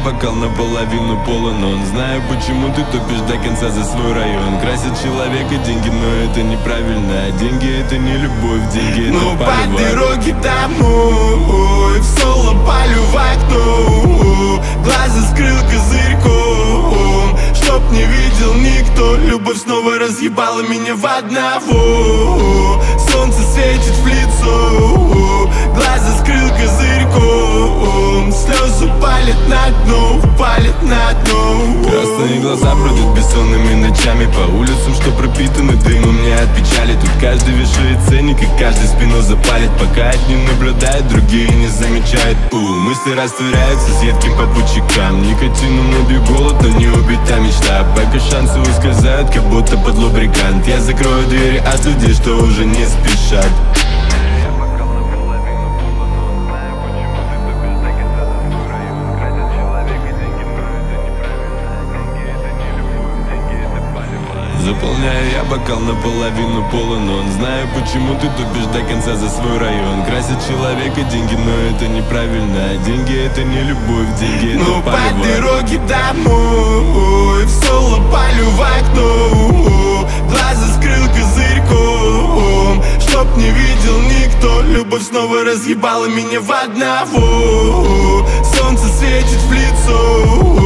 бокал наполовину полон. Он знаю, почему ты топишь до конца за свой район. Красит человека деньги, но это неправильно. Деньги это не любовь, деньги это ну палево. по дороге домой в соло палю в окно, глаза скрыл козырьком, чтоб не видел никто. Любовь снова разъебала меня в одного. Солнце светит в лицо, глаза скрыл козырьком, слезы палят на дно, палят на дно. Красные глаза бродят бессонными ночами по улицам, что пропитаны дымом не от печали. Тут каждый вешает ценник и каждый спину запалит, пока одни наблюдают, другие не замечают. Мысли растворяются с едким попутчикам. Никотином набью голод, но не убита мечта. Пока шансы ускользают, как будто под лубрикант. Я закрою двери от людей, что уже не спешат. Заполняю я бокал наполовину полон. Он знаю, почему ты тупишь до конца за свой район. Красит человека деньги, но это неправильно. Деньги это не любовь, деньги это ну палево. по дороге домой в соло палю в окно, глаза скрыл козырьком, чтоб не видел никто. Любовь снова разъебала меня в одного. Солнце светит в лицо,